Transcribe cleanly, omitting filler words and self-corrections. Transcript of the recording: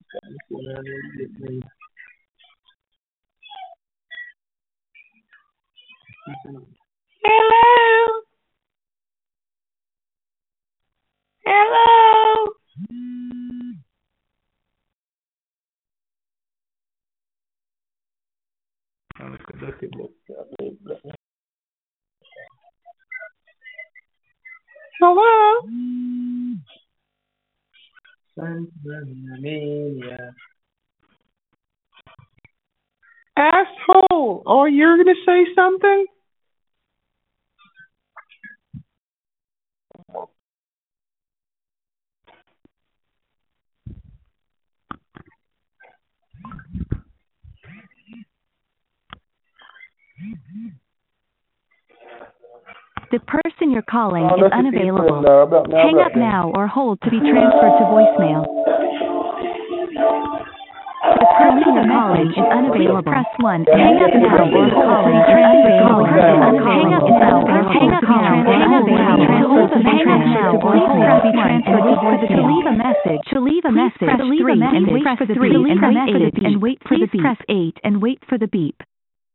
Hello? Hello? Hello? Asshole! Oh, you're gonna say something? The person you're calling is unavailable. Hang up now or hold to be transferred to voicemail. The person you're calling is unavailable. Press 1. Hang up now or hold to be transferred to voicemail. Hang up now or hold to be transferred to leave a message. To leave a message, press 3 and wait for the beep. And wait for the beep.